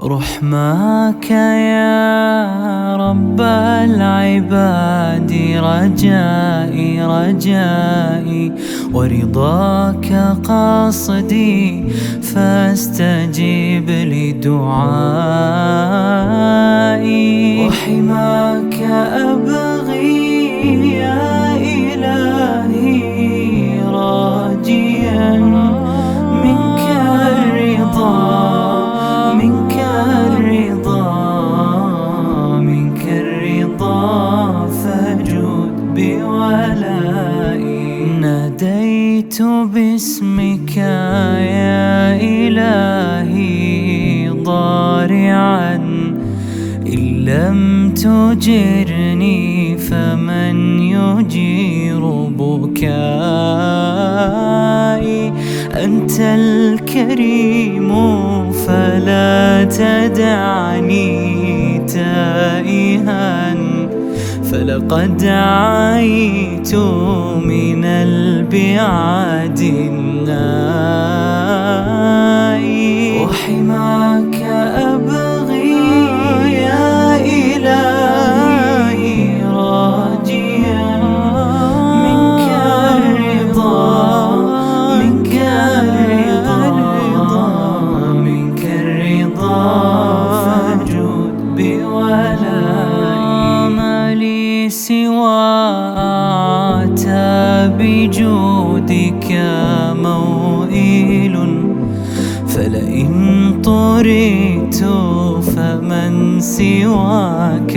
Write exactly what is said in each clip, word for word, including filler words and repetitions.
رحماك يا رب العباد رجائي رجائي، ورضاك قصدي فاستجب لدعائي. وحماك أبغي يا إلهي راجيا منك الرضا منك الرضا منك الرضا فجد بولائي. ناديت باسمك يا إلهي ضارعا، إن لم تجرني فمن يجير بكائي. أنت الكريم فلا تدعني تائها، فلقد عيت من البعاد النائي. وحماك أبغي يا إلهي راجيا منك الرضا منك الرضا منك الرضا فجد بولائي. ما لي سوى أعتى بجودك موئل، فلئن طريت فمن سواك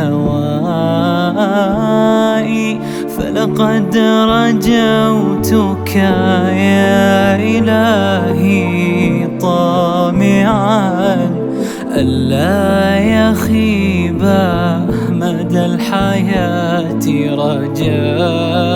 دوائي. فلقد رجوتك يا إلهي طامعا، ألا يخيب مدى الحياة رجائي.